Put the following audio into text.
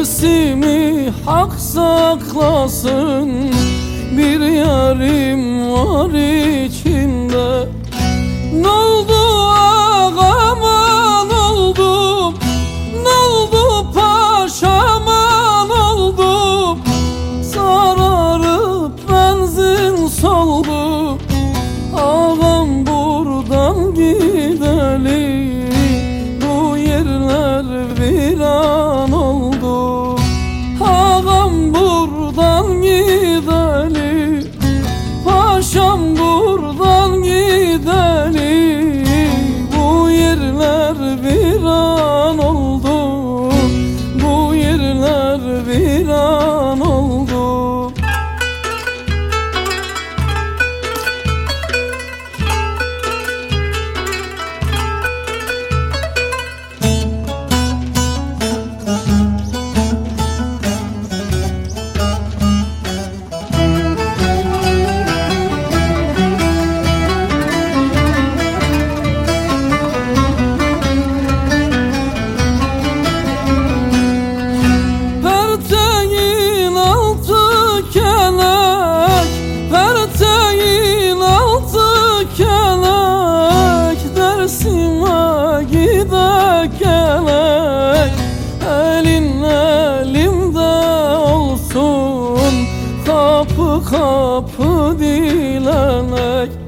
Dersimi hak saklasın, bir yarim var içinde. N'oldu ağama, n'oldu, n'oldu paşama, n'oldu? Sararıp benzin soldu, ağam buradan gideli. Bu yerler viran oldu, ağam buradan gideli. Paşam buradan gideli. Bu yerler viran oldu, bu yerler viran oldu. Gelek, elin elimde olsun, kapı kapı dilenek.